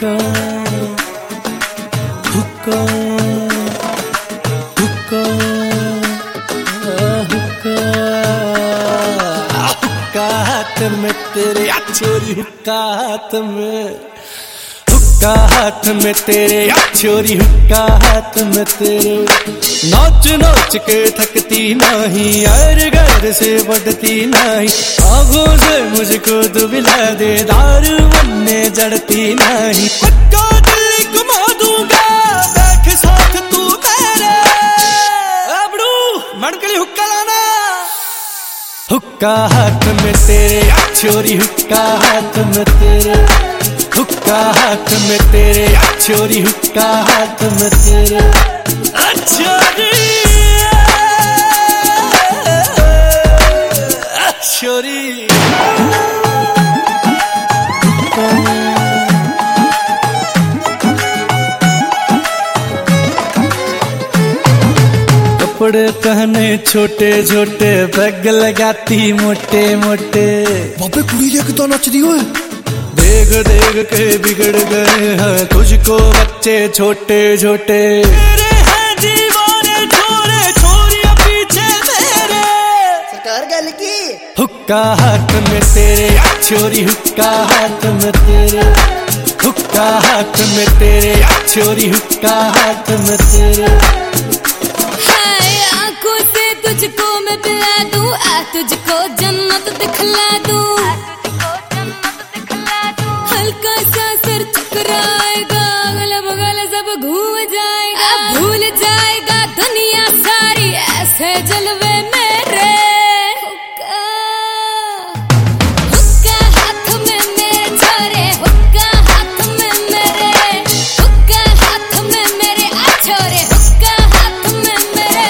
हुक्का हुक्का हुक्का हुक्का हुक्का हाथ में तेरे छोरी हुक्का हाथ में, हुक्का हाथ में तेरे छोरी हुक्का हाथ में तेरे। नाच नाच के थकती नहीं और घर से बढ़ती नहीं, आँखों से मुझको दुबिला दे दारू बनने जड़ती नहीं। पक्का दिल्ली घुमा दूंगा देख साथ तू मेरे, अबड़ू मणकली हुक्का लाना। हुक्का हाथ में तेरे छोरी हुक्का हाथ में तेरे, हुक्का हाथ में तेरे छोरी हुक्का हाथ में तेरे। छोरी छोरी कपड़े पहने छोटे छोटे, बैग लगाती मोटे मोटे। बाबे कुड़ी लेके तो नच रही हो। देख देख के बिगड़ गए हैं तुझको बच्चे छोटे छोटे। तेरे हैं दीवाने छोरे छोरियां पीछे मेरे, सरकार गल की। हुक्का हाथ में तेरे छोरी हुक्का हाथ में तेरे, हुक्का हाथ में तेरे छोरी हुक्का हाथ में तेरे। हाय आंखों से तुझको मैं पिला दूं, आ तुझको जन्नत दिखला दूं। हल्का सा सर चकराएगा, अगल बगल सब घूम जाएगा, भूल जाएगा दुनिया सारी ऐसे जलवे मेरे। हुक्का हाथ में मेरे छोरे, हुक्का हाथ में मेरे, हुक्का हाथ में मेरे छोरे, हुक्का हाथ में मेरे।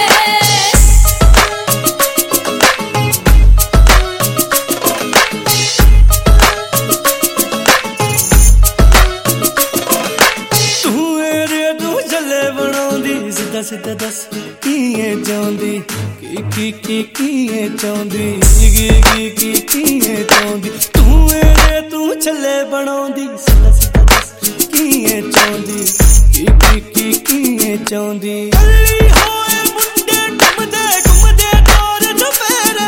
सीधा दस किए चाहती किए चाहती किए चाहती तू मेरे तू छले बनाउंदी। सीधा सीधा दस किए चाहती किए चाहती। गली होए मुंडे घुमदे तोर दुपहरे,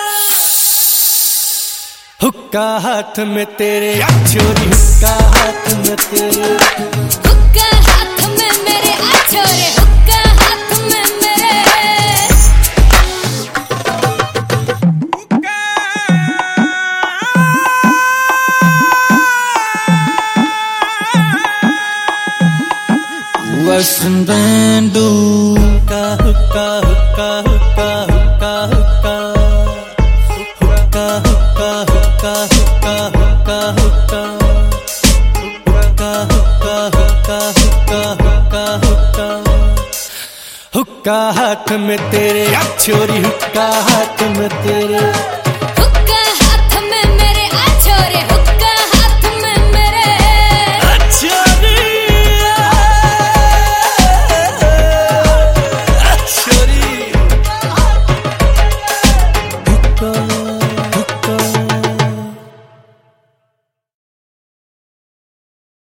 हुक्का हाथ में तेरे छोरी हुक्का हाथ में तेरे, हुक्का हाथ में मेरे छोरे, हुक्का हाथ में मेरे। Western Bandu huक्का हुक्का हुक्का हुक्का हुक्का हुक्का हुक्का हुक्का हुक्का हुक्का हुक्का हुक्का हुक्का हुक्का हुक्का हुक्का हुक्का हाथ में तेरे छोरी हुक्का हाथ में तेरे।